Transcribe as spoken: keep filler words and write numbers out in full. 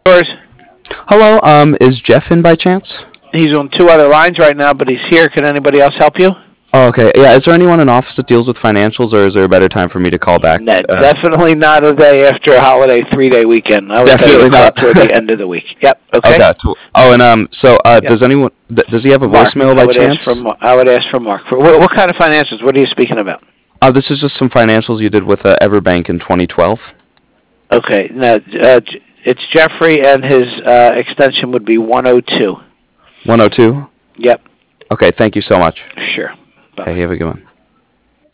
Yours. Hello, um, is Jeff in by chance? He's on two other lines right now, but he's here. Can anybody else help you? Oh, okay. Yeah, is there anyone in office that deals with financials, or is there a better time for me to call back? No, Uh, definitely not a day after a holiday three-day weekend. I would tell you definitely to call not. toward the end of the week. Yep. Okay. Okay. t- Oh, and um, so uh, Yep. does anyone th- does he have a Mark. voicemail I by would ask for. chance? Mar- I would ask for Mark. For what, what kind of financials? What are you speaking about? Uh, this is just some financials you did with uh, Everbank in twenty twelve. Okay. No, uh, J- it's Jeffrey, and his uh, extension would be one oh two. one oh two. Yep. Okay. Thank you so much. Sure. Bye. Okay. You have a good one.